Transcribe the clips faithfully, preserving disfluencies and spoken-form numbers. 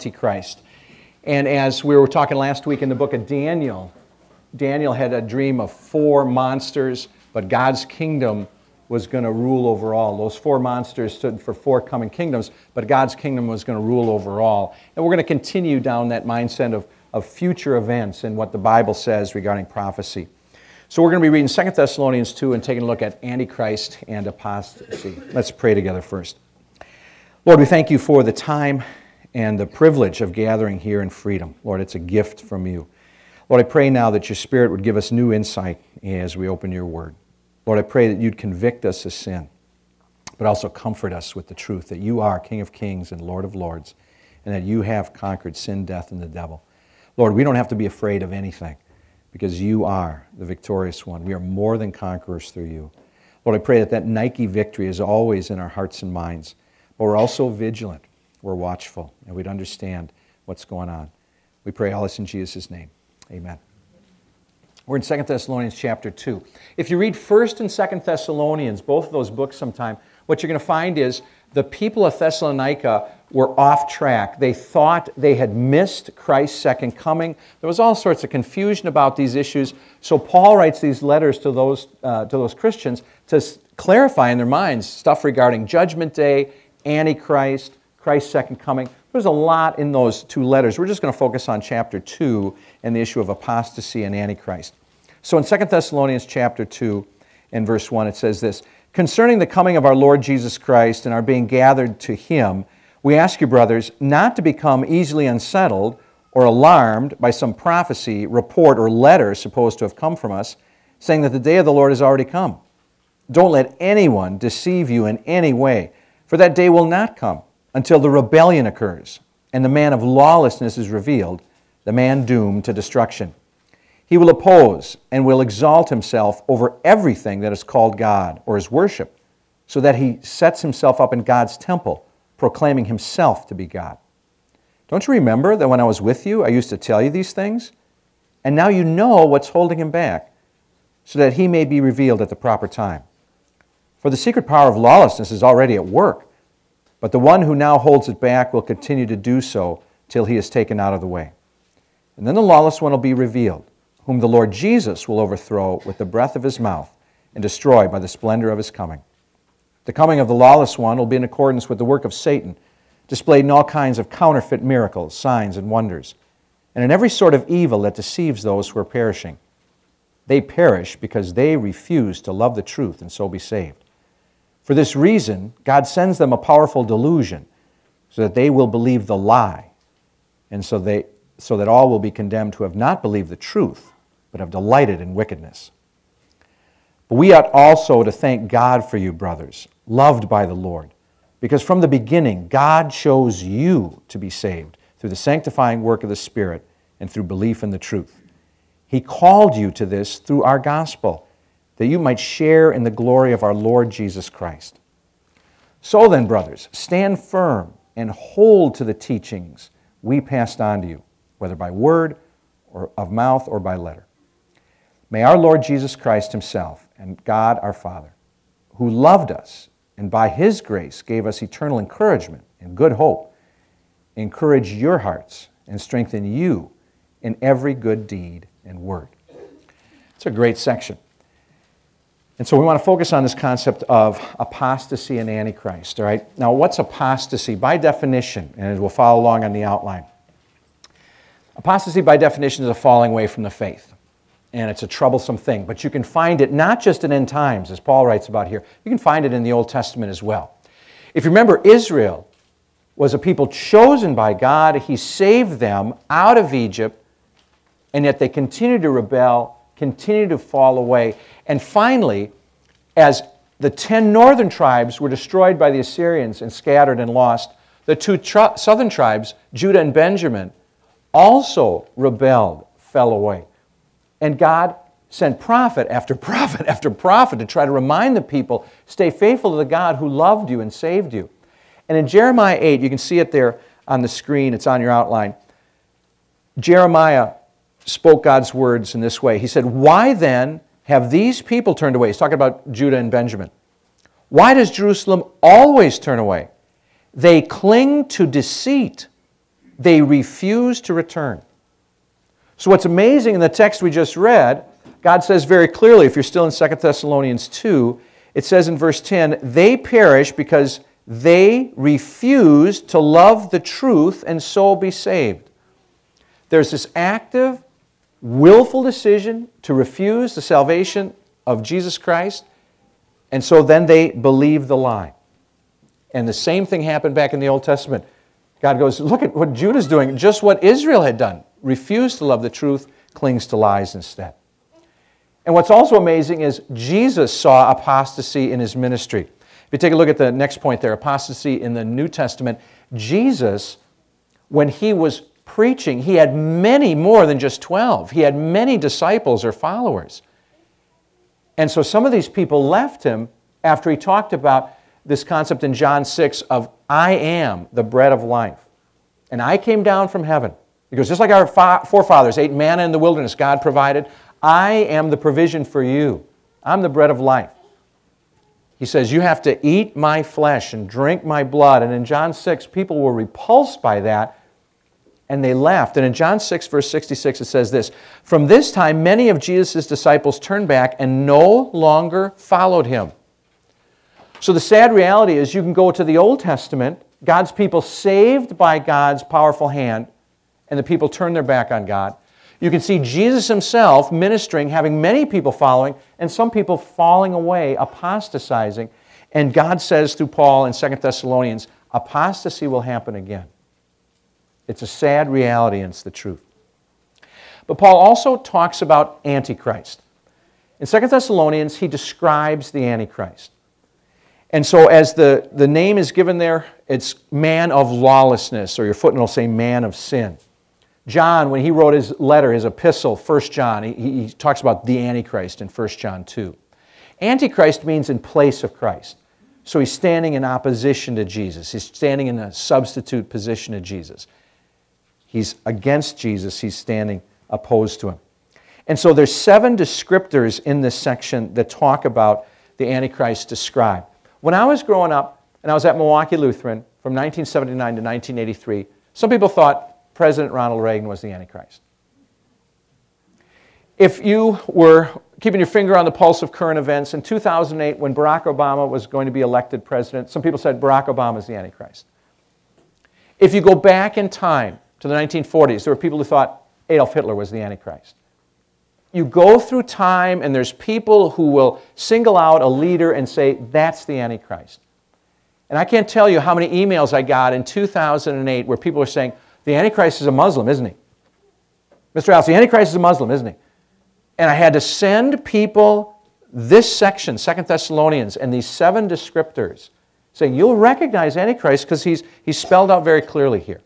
Antichrist. And as we were talking last week in the book of Daniel, Daniel had a dream of four monsters, but God's kingdom was going to rule over all. Those four monsters stood for four coming kingdoms, but God's kingdom was going to rule over all. And we're going to continue down that mindset of, of future events and what the Bible says regarding prophecy. So we're going to be reading Second Thessalonians two and taking a look at Antichrist and apostasy. Let's pray together first. Lord, we thank you for the time and the privilege of gathering here in freedom. Lord, it's a gift from you. Lord, I pray now that your Spirit would give us new insight as we open your word. Lord, I pray that you'd convict us of sin, but also comfort us with the truth that you are King of Kings and Lord of Lords, and that you have conquered sin, death, and the devil. Lord, we don't have to be afraid of anything because you are the victorious one. We are more than conquerors through you. Lord, I pray that that Nike victory is always in our hearts and minds, but we're also vigilant. We're watchful, and we'd understand what's going on. We pray all this in Jesus' name. Amen. We're in Second Thessalonians chapter two. If you read First and Second Thessalonians, both of those books sometime, what you're going to find is the people of Thessalonica were off track. They thought they had missed Christ's second coming. There was all sorts of confusion about these issues. So Paul writes these letters to those, uh, to those Christians to s- clarify in their minds stuff regarding Judgment Day, Antichrist, Christ's second coming. There's a lot in those two letters. We're just going to focus on chapter two and the issue of apostasy and Antichrist. So in Second Thessalonians chapter two and verse one, it says this, "Concerning the coming of our Lord Jesus Christ and our being gathered to him, we ask you, brothers, not to become easily unsettled or alarmed by some prophecy, report, or letter supposed to have come from us, saying that the day of the Lord has already come. Don't let anyone deceive you in any way, for that day will not come until the rebellion occurs, and the man of lawlessness is revealed, the man doomed to destruction. He will oppose and will exalt himself over everything that is called God or is worship, so that he sets himself up in God's temple, proclaiming himself to be God. Don't you remember that when I was with you, I used to tell you these things? And now you know what's holding him back, so that he may be revealed at the proper time. For the secret power of lawlessness is already at work, but the one who now holds it back will continue to do so till he is taken out of the way. And then the lawless one will be revealed, whom the Lord Jesus will overthrow with the breath of his mouth and destroy by the splendor of his coming. The coming of the lawless one will be in accordance with the work of Satan, displayed in all kinds of counterfeit miracles, signs, and wonders, and in every sort of evil that deceives those who are perishing. They perish because they refuse to love the truth and so be saved. For this reason, God sends them a powerful delusion, so that they will believe the lie, and so they so that all will be condemned who have not believed the truth, but have delighted in wickedness. But we ought also to thank God for you, brothers, loved by the Lord, because from the beginning God chose you to be saved through the sanctifying work of the Spirit and through belief in the truth. He called you to this through our gospel, that you might share in the glory of our Lord Jesus Christ. So then, brothers, stand firm and hold to the teachings we passed on to you, whether by word or of mouth or by letter. May our Lord Jesus Christ himself and God our Father, who loved us and by his grace gave us eternal encouragement and good hope, encourage your hearts and strengthen you in every good deed and word." It's a great section. And so we want to focus on this concept of apostasy and Antichrist, all right? Now, what's apostasy? By definition, and we'll follow along on the outline, apostasy by definition is a falling away from the faith, and it's a troublesome thing. But you can find it not just in end times, as Paul writes about here. You can find it in the Old Testament as well. If you remember, Israel was a people chosen by God. He saved them out of Egypt, and yet they continued to rebel, continued to fall away. And finally, as the ten northern tribes were destroyed by the Assyrians and scattered and lost, the two tri- southern tribes, Judah and Benjamin, also rebelled, fell away. And God sent prophet after prophet after prophet to try to remind the people, stay faithful to the God who loved you and saved you. And in Jeremiah eight, you can see it there on the screen, it's on your outline. Jeremiah spoke God's words in this way. He said, "Why then have these people turned away?" He's talking about Judah and Benjamin. "Why does Jerusalem always turn away? They cling to deceit. They refuse to return. So what's amazing in the text we just read, God says very clearly, if you're still in Second Thessalonians two, it says in verse ten, they perish because they refuse to love the truth and so be saved. There's this active, willful decision to refuse the salvation of Jesus Christ, and so then they believe the lie. And the same thing happened back in the Old Testament. God goes, look at what Judah's doing, just what Israel had done. Refused to love the truth, clings to lies instead. And what's also amazing is Jesus saw apostasy in his ministry. If you take a look at the next point there, apostasy in the New Testament, Jesus, when he was preaching, he had many more than just twelve. He had many disciples or followers. And so some of these people left him after he talked about this concept in John six of, I am the bread of life, and I came down from heaven. He goes, just like our forefathers ate manna in the wilderness, God provided, I am the provision for you. I'm the bread of life. He says, you have to eat my flesh and drink my blood. And in John six, people were repulsed by that, and they left. And in John six, verse sixty-six, it says this, from this time, many of Jesus' disciples turned back and no longer followed him. So the sad reality is you can go to the Old Testament, God's people saved by God's powerful hand, and the people turn their back on God. You can see Jesus himself ministering, having many people following, and some people falling away, apostatizing. And God says through Paul in Second Thessalonians, apostasy will happen again. It's a sad reality, and it's the truth. But Paul also talks about Antichrist. In Second Thessalonians, he describes the Antichrist. And so as the, the name is given there, it's man of lawlessness, or your footnote will say man of sin. John, when he wrote his letter, his epistle, First John, he, he talks about the Antichrist in First John two. Antichrist means in place of Christ. So he's standing in opposition to Jesus. He's standing in a substitute position to Jesus. He's against Jesus. He's standing opposed to him. And so there's seven descriptors in this section that talk about the Antichrist described. When I was growing up, and I was at Milwaukee Lutheran from nineteen seventy-nine to nineteen eighty-three, some people thought President Ronald Reagan was the Antichrist. If you were keeping your finger on the pulse of current events, in two thousand eight, when Barack Obama was going to be elected president, some people said Barack Obama is the Antichrist. If you go back in time to the nineteen forties, there were people who thought Adolf Hitler was the Antichrist. You go through time and there's people who will single out a leader and say, that's the Antichrist. And I can't tell you how many emails I got in two thousand eight where people were saying, the Antichrist is a Muslim, isn't he? Mister Alice, the Antichrist is a Muslim, isn't he? And I had to send people this section, Second Thessalonians, and these seven descriptors, saying, you'll recognize Antichrist because he's, he's spelled out very clearly here.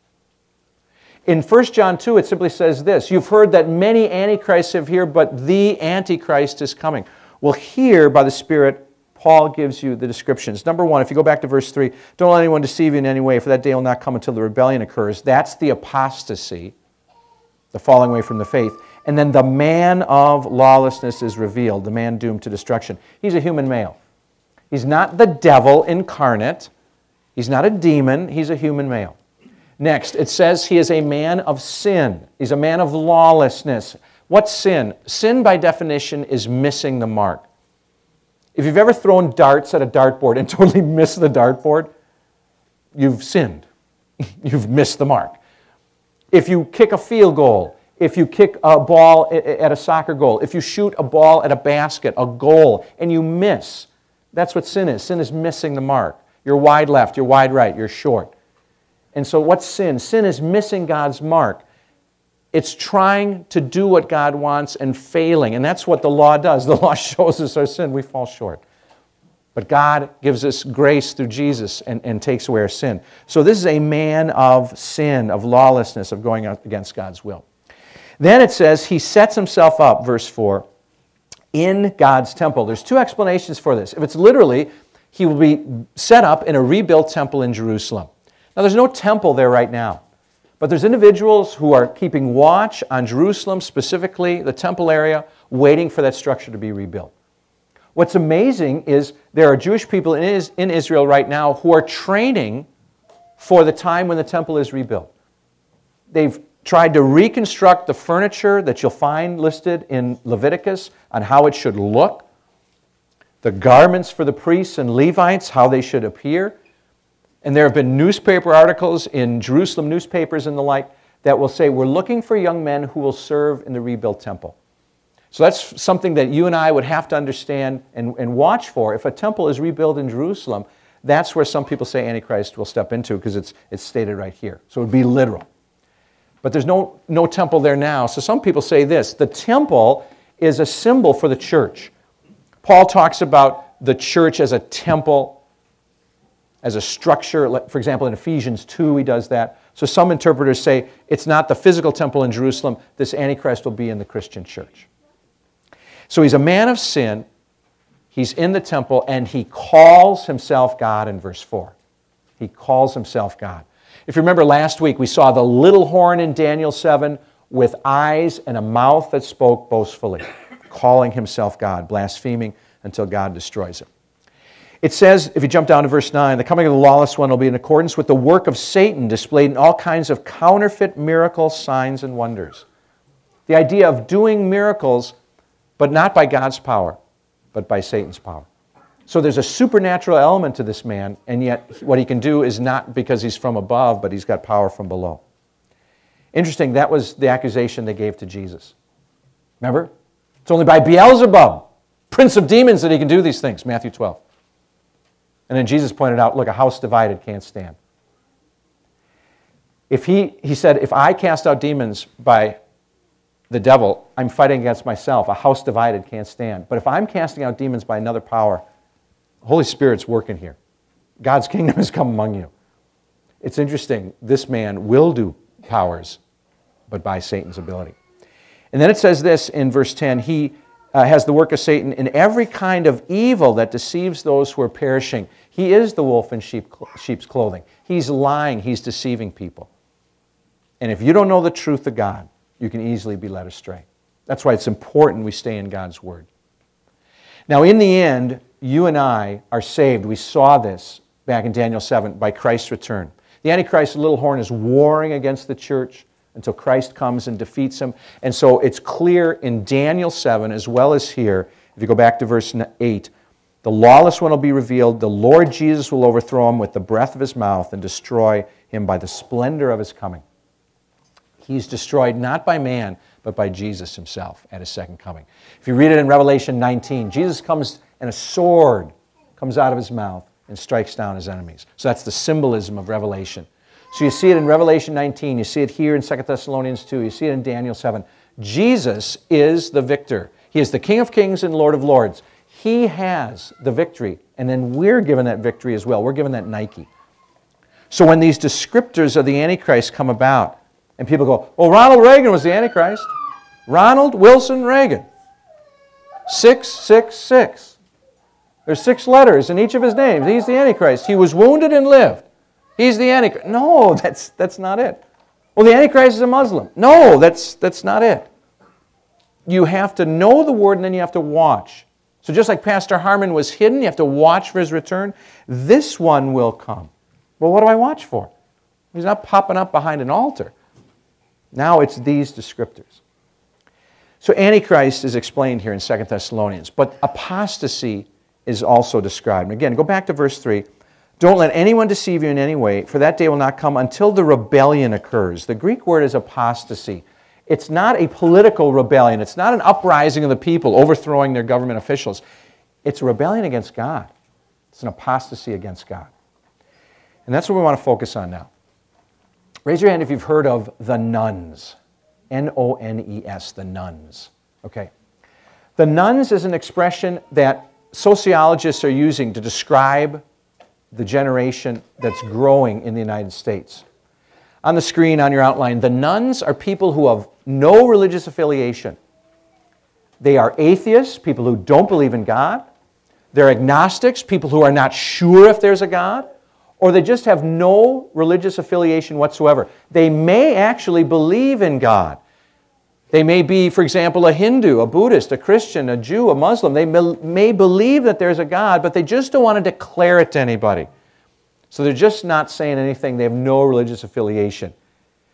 In First John two, it simply says this, you've heard that many antichrists have here, but the Antichrist is coming. Well, here, by the Spirit, Paul gives you the descriptions. Number one, if you go back to verse three, don't let anyone deceive you in any way, for that day will not come until the rebellion occurs. That's the apostasy, the falling away from the faith. And then the man of lawlessness is revealed, the man doomed to destruction. He's a human male. He's not the devil incarnate. He's not a demon. He's a human male. Next, it says he is a man of sin. He's a man of lawlessness. What's sin? Sin, by definition, is missing the mark. If you've ever thrown darts at a dartboard and totally missed the dartboard, you've sinned. You've missed the mark. If you kick a field goal, if you kick a ball at a soccer goal, if you shoot a ball at a basket, a goal, and you miss, that's what sin is. Sin is missing the mark. You're wide left, you're wide right, you're short. And so what's sin? Sin is missing God's mark. It's trying to do what God wants and failing. And that's what the law does. The law shows us our sin. We fall short. But God gives us grace through Jesus and, and takes away our sin. So this is a man of sin, of lawlessness, of going against God's will. Then it says he sets himself up, verse four, in God's temple. There's two explanations for this. If it's literally, he will be set up in a rebuilt temple in Jerusalem. Now, there's no temple there right now, but there's individuals who are keeping watch on Jerusalem, specifically the temple area, waiting for that structure to be rebuilt. What's amazing is there are Jewish people in Israel right now who are training for the time when the temple is rebuilt. they've tried to reconstruct the furniture that you'll find listed in Leviticus on how it should look, the garments for the priests and Levites, how they should appear. And there have been newspaper articles in Jerusalem newspapers and the like that will say, we're looking for young men who will serve in the rebuilt temple. So that's something that you and I would have to understand and, and watch for. If a temple is rebuilt in Jerusalem, that's where some people say Antichrist will step into because it's, it's stated right here. So it would be literal. But there's no, no temple there now. So some people say this, the temple is a symbol for the church. Paul talks about the church as a temple, as a structure. For example, in Ephesians two, he does that. So some interpreters say it's not the physical temple in Jerusalem. This Antichrist will be in the Christian church. So he's a man of sin. He's in the temple, and he calls himself God in verse four. He calls himself God. If you remember last week, we saw the little horn in Daniel seven with eyes and a mouth that spoke boastfully, calling himself God, blaspheming until God destroys him. It says, if you jump down to verse nine, the coming of the lawless one will be in accordance with the work of Satan displayed in all kinds of counterfeit miracles, signs, and wonders. The idea of doing miracles, but not by God's power, but by Satan's power. So there's a supernatural element to this man, and yet what he can do is not because he's from above, but he's got power from below. Interesting, that was the accusation they gave to Jesus. Remember? It's only by Beelzebub, prince of demons, that he can do these things, Matthew twelve. And then Jesus pointed out, look, a house divided can't stand. If he, he said, if I cast out demons by the devil, I'm fighting against myself. A house divided can't stand. But if I'm casting out demons by another power, the Holy Spirit's working here. God's kingdom has come among you. It's interesting. This man will do powers, but by Satan's ability. And then it says this in verse ten, he uh, has the work of Satan in every kind of evil that deceives those who are perishing. He is the wolf in sheep, sheep's clothing. He's lying. He's deceiving people. And if you don't know the truth of God, you can easily be led astray. That's why it's important we stay in God's Word. Now, in the end, you and I are saved. We saw this back in Daniel seven by Christ's return. The Antichrist, the little horn, is warring against the church until Christ comes and defeats him. And so it's clear in Daniel seven as well as here, if you go back to verse eight, the lawless one will be revealed. The Lord Jesus will overthrow him with the breath of his mouth and destroy him by the splendor of his coming. He's destroyed not by man, but by Jesus himself at his second coming. If you read it in Revelation nineteen, Jesus comes and a sword comes out of his mouth and strikes down his enemies. So that's the symbolism of Revelation. So you see it in Revelation nineteen, you see it here in Second Thessalonians two, you see it in Daniel seven. Jesus is the victor. He is the King of Kings and Lord of Lords. He has the victory, and then we're given that victory as well. We're given that Nike. So when these descriptors of the Antichrist come about, and people go, well, Ronald Reagan was the Antichrist. Ronald Wilson Reagan. six six six. There's six letters in each of his names. He's the Antichrist. He was wounded and lived. He's the Antichrist. No, that's, that's not it. Well, the Antichrist is a Muslim. No, that's, that's not it. You have to know the Word and then you have to watch. So just like Pastor Harmon was hidden, you have to watch for his return. This one will come. Well, what do I watch for? He's not popping up behind an altar. Now it's these descriptors. So Antichrist is explained here in Second Thessalonians, but apostasy is also described. And again, go back to verse three. Don't let anyone deceive you in any way, for that day will not come until the rebellion occurs. The Greek word is apostasy. It's not a political rebellion. It's not an uprising of the people overthrowing their government officials. It's a rebellion against God. It's an apostasy against God. And that's what we want to focus on now. Raise your hand if you've heard of the nuns. N O N E S, the nuns. Okay. The nuns is an expression that sociologists are using to describe the generation that's growing in the United States. On the screen, on your outline, the nuns are people who have no religious affiliation. They are atheists, people who don't believe in God. They're agnostics, people who are not sure if there's a God. Or they just have no religious affiliation whatsoever. They may actually believe in God. They may be, for example, a Hindu, a Buddhist, a Christian, a Jew, a Muslim. They may believe that there's a God, but they just don't want to declare it to anybody. So they're just not saying anything. They have no religious affiliation.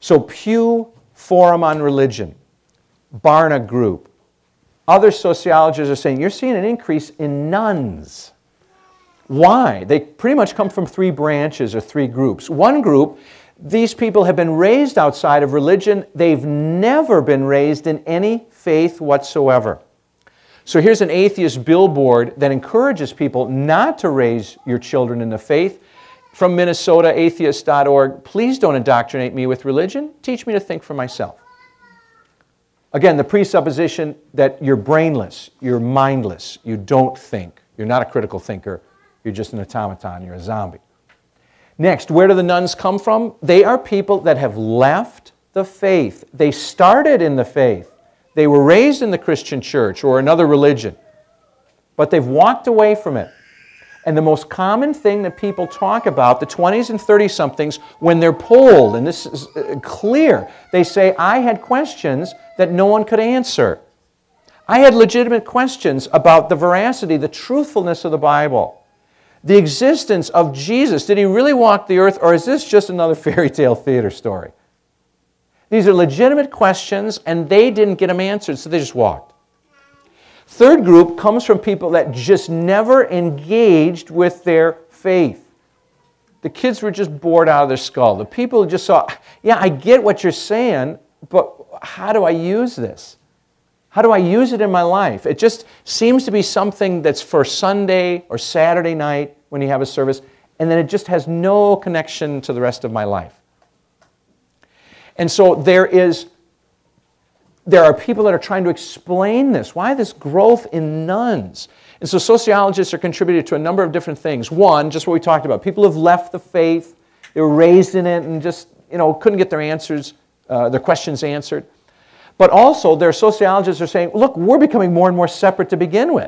So Pew Forum on Religion, Barna Group, other sociologists are saying you're seeing an increase in nuns. Why? They pretty much come from three branches or three groups. One group, these people have been raised outside of religion. They've never been raised in any faith whatsoever. So here's an atheist billboard that encourages people not to raise your children in the faith. From Minnesota, atheist dot org, please don't indoctrinate me with religion. Teach me to think for myself. Again, the presupposition that you're brainless, you're mindless, you don't think. You're not a critical thinker. You're just an automaton. You're a zombie. Next, where do the nuns come from? They are people that have left the faith. They started in the faith. They were raised in the Christian church or another religion, but they've walked away from it. And the most common thing that people talk about, the twenties and thirty-somethings, when they're polled, and this is clear, they say, I had questions that no one could answer. I had legitimate questions about the veracity, the truthfulness of the Bible, the existence of Jesus. Did he really walk the earth, or is this just another fairy tale theater story? These are legitimate questions, and they didn't get them answered, so they just walked. Third group comes from people that just never engaged with their faith. The kids were just bored out of their skull. The people who just saw, yeah, I get what you're saying, but how do I use this? How do I use it in my life? It just seems to be something that's for Sunday or Saturday night when you have a service, and then it just has no connection to the rest of my life. And so there is There are people that are trying to explain this. Why this growth in nuns? And so sociologists are contributing to a number of different things. One, just what we talked about. People have left the faith. They were raised in it and just, you know, couldn't get their answers, uh, their questions answered. But also, their sociologists are saying, look, we're becoming more and more separate to begin with.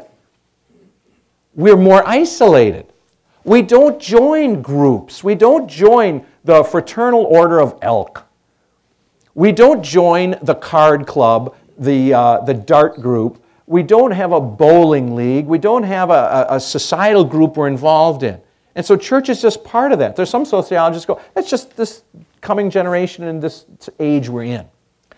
We're more isolated. We don't join groups. We don't join the Fraternal Order of Elk. We don't join the card club, the, uh, the dart group. We don't have a bowling league. We don't have a, a, a societal group we're involved in. And so church is just part of that. There's some sociologists go, that's just this coming generation and this age we're in.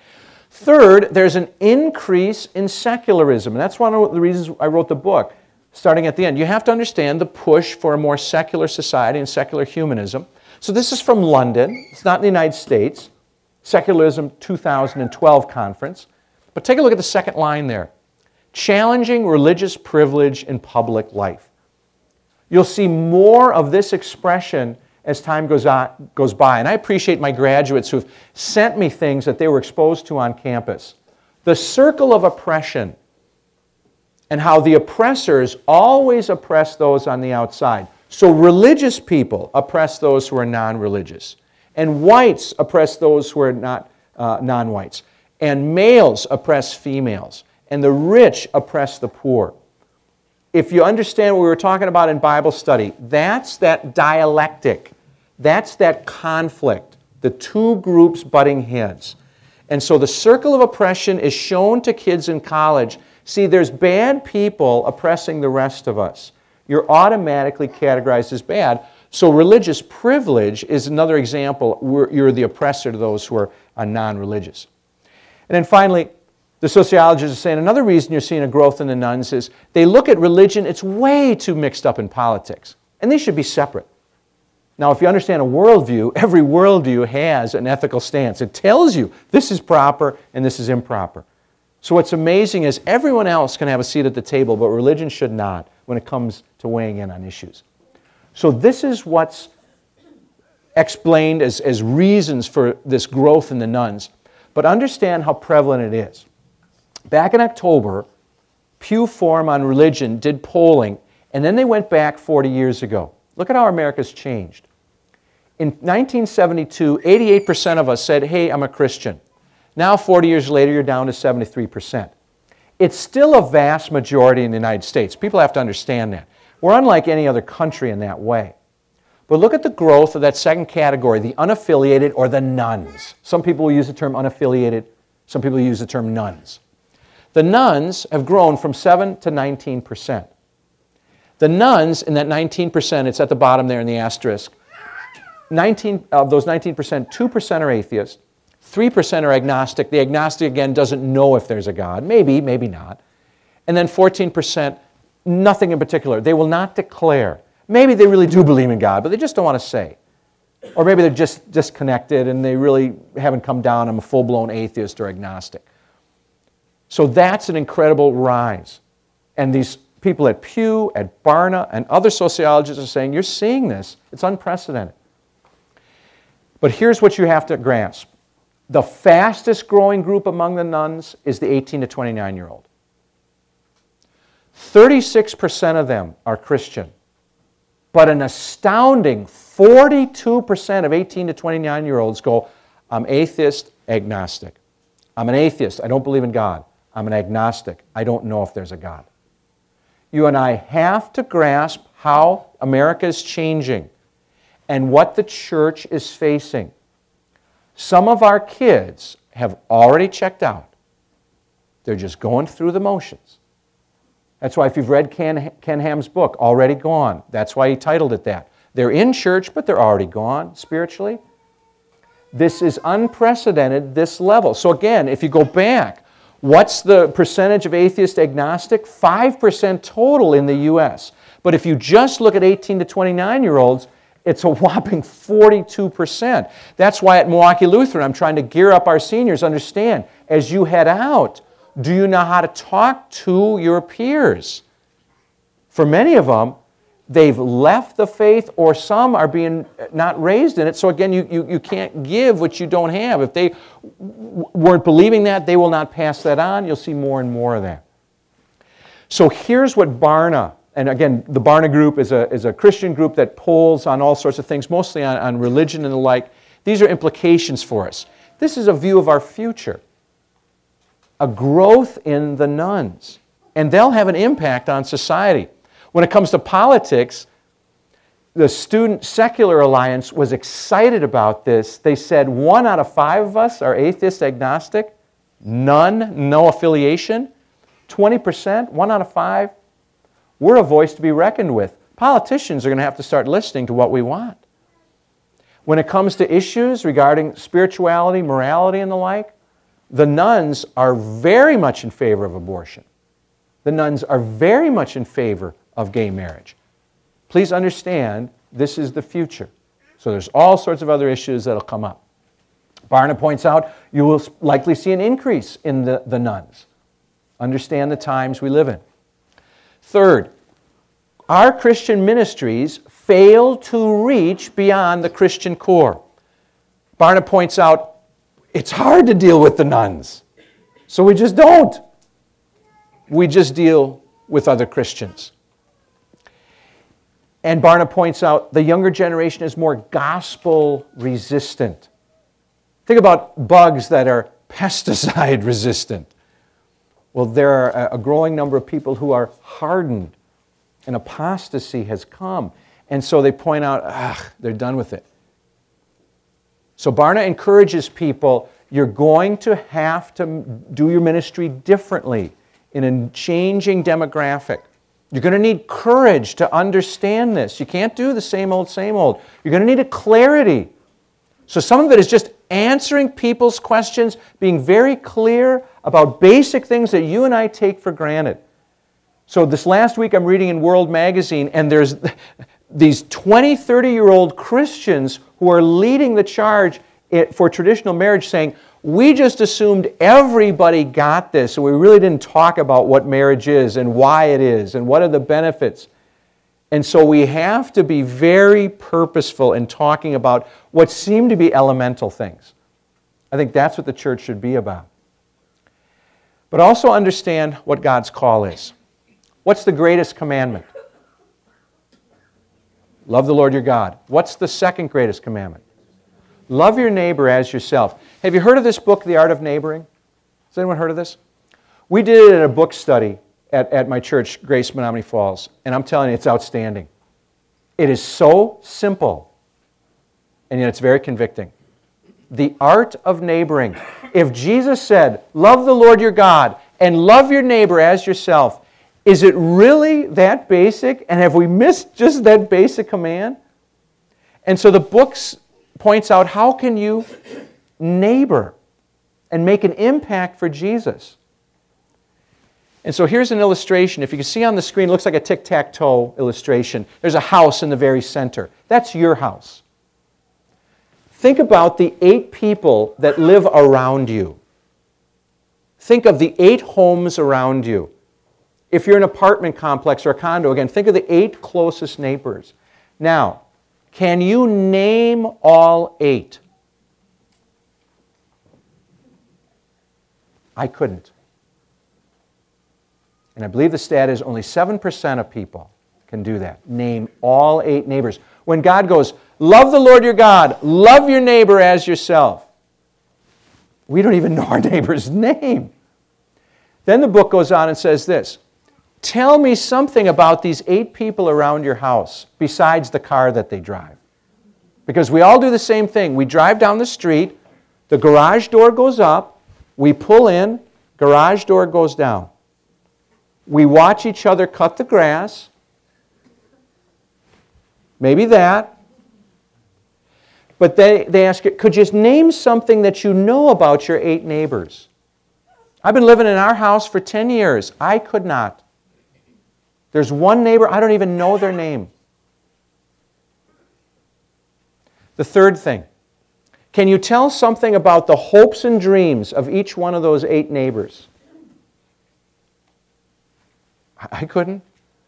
Third, there's an increase in secularism. And that's one of the reasons I wrote the book, starting at the end. You have to understand the push for a more secular society and secular humanism. So this is from London. It's not in the United States. Secularism two thousand twelve conference. But take a look at the second line there. Challenging religious privilege in public life. You'll see more of this expression as time goes on, goes by. And I appreciate my graduates who've sent me things that they were exposed to on campus. The circle of oppression and how the oppressors always oppress those on the outside. So religious people oppress those who are non-religious. And whites oppress those who are not uh, non-whites. And males oppress females. And the rich oppress the poor. If you understand what we were talking about in Bible study, that's that dialectic. That's that conflict. The two groups butting heads. And so the circle of oppression is shown to kids in college. See, there's bad people oppressing the rest of us. You're automatically categorized as bad. So religious privilege is another example where you're the oppressor to those who are uh, non-religious. And then finally, the sociologists are saying another reason you're seeing a growth in the nuns is they look at religion, it's way too mixed up in politics. And they should be separate. Now, if you understand a worldview, every worldview has an ethical stance. It tells you this is proper and this is improper. So what's amazing is everyone else can have a seat at the table, but religion should not when it comes to weighing in on issues. So this is what's explained as, as reasons for this growth in the nuns. But understand how prevalent it is. Back in October, Pew Forum on Religion did polling, and then they went back forty years ago. Look at how America's changed. In nineteen seventy-two, eighty-eight percent of us said, hey, I'm a Christian. Now, forty years later, you're down to seventy-three percent. It's still a vast majority in the United States. People have to understand that. We're unlike any other country in that way. But look at the growth of that second category, the unaffiliated or the nuns. Some people will use the term unaffiliated. Some people use the term nuns. The nuns have grown from seven to nineteen percent. The nuns, in that nineteen percent, it's at the bottom there in the asterisk, nineteen of those nineteen percent, two percent are atheists, three percent are agnostic. The agnostic, again, doesn't know if there's a God. Maybe, maybe not. And then fourteen percent, nothing in particular. They will not declare. Maybe they really do believe in God, but they just don't want to say. Or maybe they're just disconnected and they really haven't come down. I'm a full-blown atheist or agnostic. So that's an incredible rise. And these people at Pew, at Barna, and other sociologists are saying, you're seeing this. It's unprecedented. But here's what you have to grasp. The fastest growing group among the nuns is the eighteen to twenty-nine-year-old. thirty-six percent of them are Christian. But an astounding forty-two percent of eighteen to twenty-nine-year-olds go, I'm atheist, agnostic. I'm an atheist. I don't believe in God. I'm an agnostic. I don't know if there's a God. You and I have to grasp how America is changing and what the church is facing. Some of our kids have already checked out. They're just going through the motions. That's why if you've read Ken, Ken Ham's book, Already Gone, that's why he titled it that. They're in church, but they're already gone spiritually. This is unprecedented, this level. So again, if you go back, what's the percentage of atheist agnostic? five percent total in the U S. But if you just look at eighteen to twenty-nine-year-olds, it's a whopping forty-two percent. That's why at Milwaukee Lutheran, I'm trying to gear up our seniors. Understand, as you head out, do you know how to talk to your peers? For many of them, they've left the faith, or some are being not raised in it. So again, you, you, you can't give what you don't have. If they weren't believing that, they will not pass that on. You'll see more and more of that. So here's what Barna, and again, the Barna group is a, is a Christian group that polls on all sorts of things, mostly on, on religion and the like. These are implications for us. This is a view of our future. A growth in the nuns. And they'll have an impact on society. When it comes to politics, the Student Secular Alliance was excited about this. They said one out of five of us are atheist agnostic, none, no affiliation. twenty percent, one out of five. We're a voice to be reckoned with. Politicians are going to have to start listening to what we want. When it comes to issues regarding spirituality, morality, and the like, the nuns are very much in favor of abortion. The nuns are very much in favor of gay marriage. Please understand, this is the future. So there's all sorts of other issues that'll come up. Barna points out you will likely see an increase in the, the nuns. Understand the times we live in. Third, our Christian ministries fail to reach beyond the Christian core. Barna points out it's hard to deal with the nuns, so we just don't. We just deal with other Christians. And Barna points out the younger generation is more gospel resistant. Think about bugs that are pesticide resistant. Well, there are a growing number of people who are hardened, and apostasy has come. And so they point out, ah, they're done with it. So Barna encourages people, you're going to have to do your ministry differently in a changing demographic. You're going to need courage to understand this. You can't do the same old, same old. You're going to need a clarity. So some of it is just answering people's questions, being very clear about basic things that you and I take for granted. So this last week I'm reading in World Magazine, and there's these twenty, thirty-year-old Christians who are leading the charge for traditional marriage, saying, we just assumed everybody got this, and we really didn't talk about what marriage is and why it is and what are the benefits. And so we have to be very purposeful in talking about what seem to be elemental things. I think that's what the church should be about. But also understand what God's call is. What's the greatest commandment? Love the Lord your God. What's the second greatest commandment? Love your neighbor as yourself. Have you heard of this book, The Art of Neighboring? Has anyone heard of this? We did it in a book study at, at my church, Grace Menominee Falls, and I'm telling you, it's outstanding. It is so simple, and yet it's very convicting. The art of neighboring. If Jesus said, love the Lord your God and love your neighbor as yourself, is it really that basic? And have we missed just that basic command? And so the book points out, how can you neighbor and make an impact for Jesus. And so here's an illustration. If you can see on the screen, it looks like a tic-tac-toe illustration. There's a house in the very center. That's your house. Think about the eight people that live around you. Think of the eight homes around you. If you're an apartment complex or a condo, again, think of the eight closest neighbors. Now, can you name all eight? I couldn't. And I believe the stat is only seven percent of people can do that. Name all eight neighbors. When God goes, love the Lord your God, love your neighbor as yourself, we don't even know our neighbor's name. Then the book goes on and says this, tell me something about these eight people around your house besides the car that they drive. Because we all do the same thing. We drive down the street, the garage door goes up, we pull in, garage door goes down. We watch each other cut the grass. Maybe that. But they, they ask you, could you name something that you know about your eight neighbors? I've been living in our house for ten years. I could not. There's one neighbor, I don't even know their name. The third thing, can you tell something about the hopes and dreams of each one of those eight neighbors? I couldn't.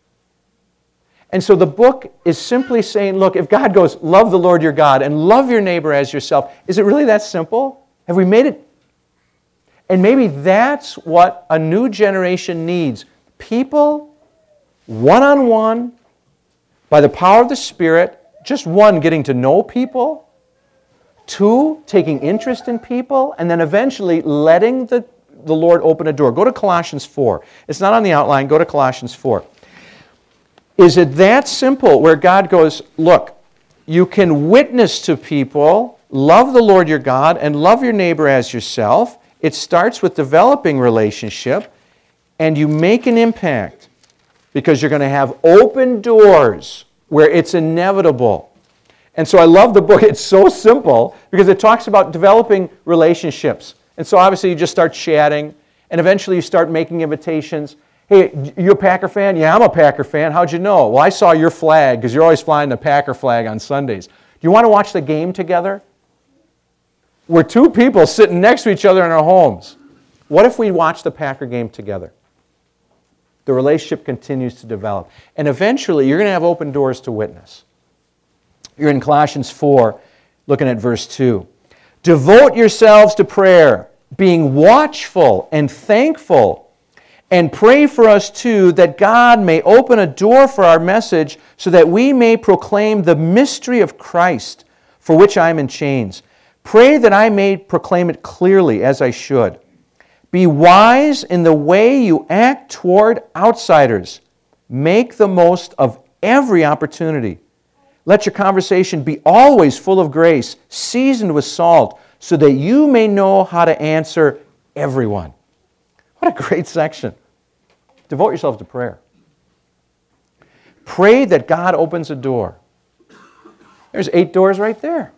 And so the book is simply saying, look, if God goes, love the Lord your God and love your neighbor as yourself, is it really that simple? Have we made it? And maybe that's what a new generation needs. People, one-on-one, by the power of the Spirit, just one, getting to know people, two, taking interest in people, and then eventually letting the the Lord open a door. Go to Colossians four. It's not on the outline. Go to Colossians four. Is it that simple where God goes, look, you can witness to people, love the Lord your God, and love your neighbor as yourself. It starts with developing relationship, and you make an impact because you're going to have open doors where it's inevitable. And so I love the book. It's so simple because it talks about developing relationships. And so obviously you just start chatting, and eventually you start making invitations. Hey, you a Packer fan? Yeah, I'm a Packer fan. How'd you know? Well, I saw your flag because you're always flying the Packer flag on Sundays. Do you want to watch the game together? We're two people sitting next to each other in our homes. What if we watch the Packer game together? The relationship continues to develop. And eventually you're going to have open doors to witness. You're in Colossians four, looking at verse two. Devote yourselves to prayer, being watchful and thankful, and pray for us too that God may open a door for our message so that we may proclaim the mystery of Christ, for which I am in chains. Pray that I may proclaim it clearly as I should. Be wise in the way you act toward outsiders. Make the most of every opportunity. Let your conversation be always full of grace, seasoned with salt, so that you may know how to answer everyone. What a great section. Devote yourselves to prayer. Pray that God opens a door. There's eight doors right there.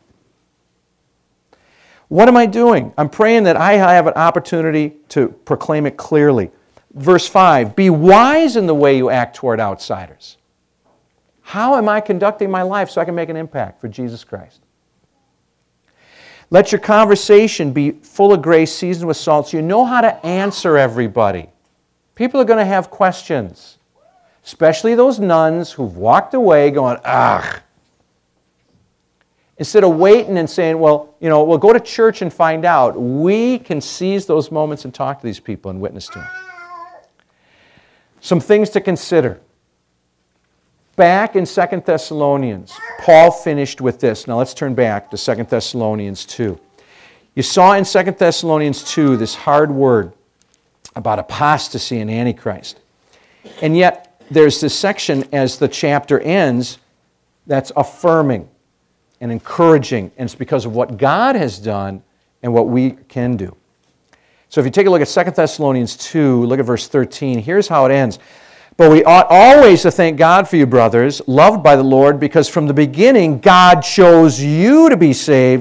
What am I doing? I'm praying that I have an opportunity to proclaim it clearly. Verse five, be wise in the way you act toward outsiders. How am I conducting my life so I can make an impact for Jesus Christ? Let your conversation be full of grace, seasoned with salt, so you know how to answer everybody. People are going to have questions, especially those nuns who've walked away going, ugh. Instead of waiting and saying, well, you know, we'll go to church and find out, we can seize those moments and talk to these people and witness to them. Some things to consider. Back in Second Thessalonians, Paul finished with this. Now let's turn back to Second Thessalonians two. You saw in Second Thessalonians two this hard word about apostasy and Antichrist. And yet there's this section as the chapter ends that's affirming and encouraging, and it's because of what God has done and what we can do. So if you take a look at Second Thessalonians two, look at verse thirteen, here's how it ends. But we ought always to thank God for you, brothers, loved by the Lord, because from the beginning God chose you to be saved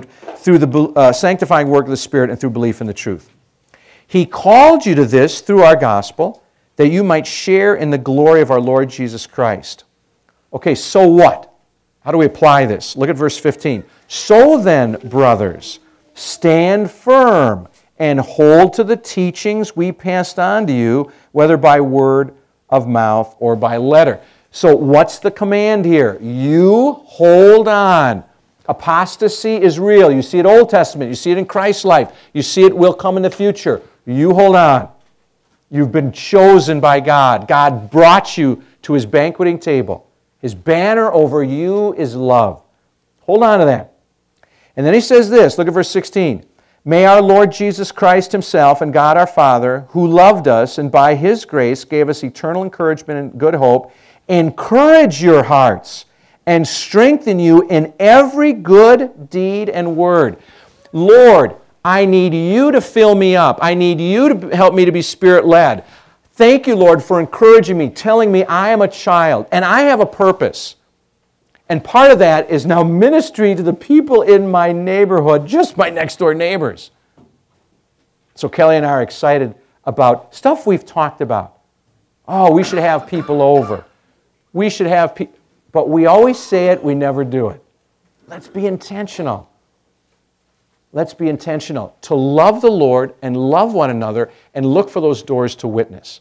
through the uh, sanctifying work of the Spirit and through belief in the truth. He called you to this through our gospel, that you might share in the glory of our Lord Jesus Christ. Okay, so what? How do we apply this? Look at verse fifteen. So then, brothers, stand firm and hold to the teachings we passed on to you, whether by word of mouth or by letter. So what's the command here? You hold on. Apostasy is real. You see it Old Testament. You see it in Christ's life. You see it will come in the future. You hold on. You've been chosen by God. God brought you to His banqueting table. His banner over you is love. Hold on to that. And then he says this, look at verse sixteen. May our Lord Jesus Christ Himself and God our Father, who loved us and by His grace gave us eternal encouragement and good hope, encourage your hearts and strengthen you in every good deed and word. Lord, I need you to fill me up. I need you to help me to be Spirit-led. Thank you, Lord, for encouraging me, telling me I am a child and I have a purpose. And part of that is now ministering to the people in my neighborhood, just my next-door neighbors. So Kelly and I are excited about stuff we've talked about. Oh, we should have people over. We should have people. But we always say it, we never do it. Let's be intentional. Let's be intentional to love the Lord and love one another and look for those doors to witness.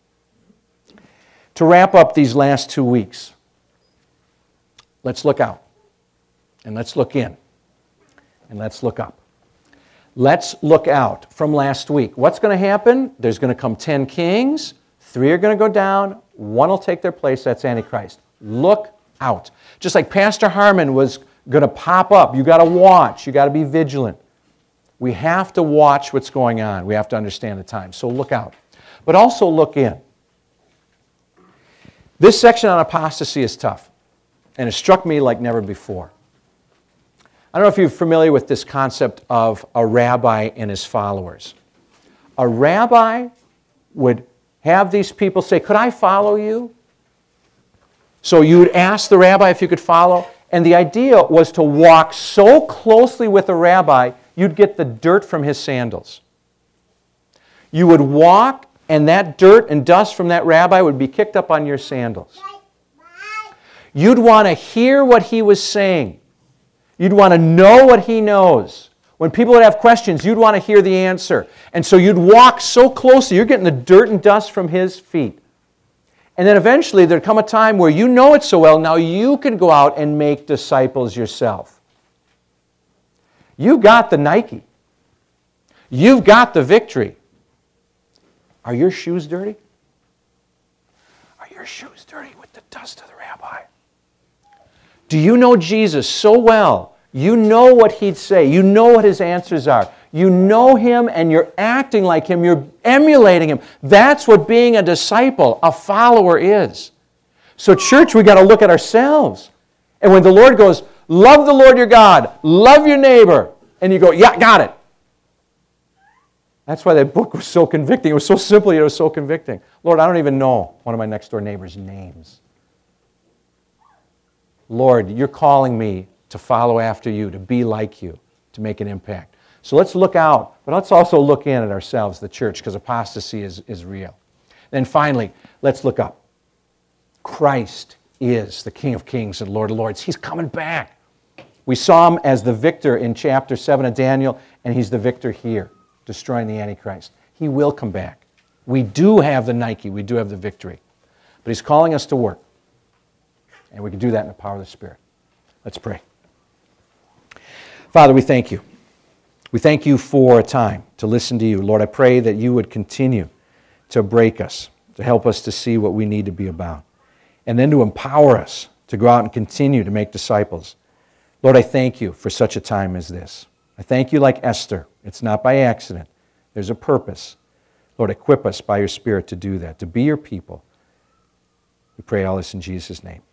To wrap up these last two weeks, let's look out and let's look in and let's look up. Let's look out from last week. What's going to happen? There's going to come ten kings. Three are going to go down. One will take their place. That's Antichrist. Look out. Just like Pastor Harmon was going to pop up. You got to watch. You got to be vigilant. We have to watch what's going on. We have to understand the time. So look out. But also look in. This section on apostasy is tough. And it struck me like never before. I don't know if you're familiar with this concept of a rabbi and his followers. A rabbi would have these people say, could I follow you? So you would ask the rabbi if you could follow. And the idea was to walk so closely with the rabbi, you'd get the dirt from his sandals. You would walk, and that dirt and dust from that rabbi would be kicked up on your sandals. You'd want to hear what he was saying. You'd want to know what he knows. When people would have questions, you'd want to hear the answer. And so you'd walk so closely, you're getting the dirt and dust from his feet. And then eventually there'd come a time where you know it so well, now you can go out and make disciples yourself. You got the Nike. You've got the victory. Are your shoes dirty? Are your shoes dirty with the dust of the rabbi? Do you know Jesus so well? You know what He'd say. You know what His answers are. You know Him and you're acting like Him. You're emulating Him. That's what being a disciple, a follower is. So church, we got to look at ourselves. And when the Lord goes, love the Lord your God, love your neighbor, and you go, yeah, got it. That's why that book was so convicting. It was so simple, yet it was so convicting. Lord, I don't even know one of my next door neighbors' names. Lord, you're calling me to follow after you, to be like you, to make an impact. So let's look out, but let's also look in at ourselves, the church, because apostasy is, is real. Then finally, let's look up. Christ is the King of Kings and Lord of Lords. He's coming back. We saw Him as the victor in chapter seven of Daniel, and He's the victor here, destroying the Antichrist. He will come back. We do have the Nike. We do have the victory. But He's calling us to work. And we can do that in the power of the Spirit. Let's pray. Father, we thank You. We thank You for a time to listen to You. Lord, I pray that You would continue to break us, to help us to see what we need to be about, and then to empower us to go out and continue to make disciples. Lord, I thank You for such a time as this. I thank You like Esther. It's not by accident. There's a purpose. Lord, equip us by Your Spirit to do that, to be Your people. We pray all this in Jesus' name.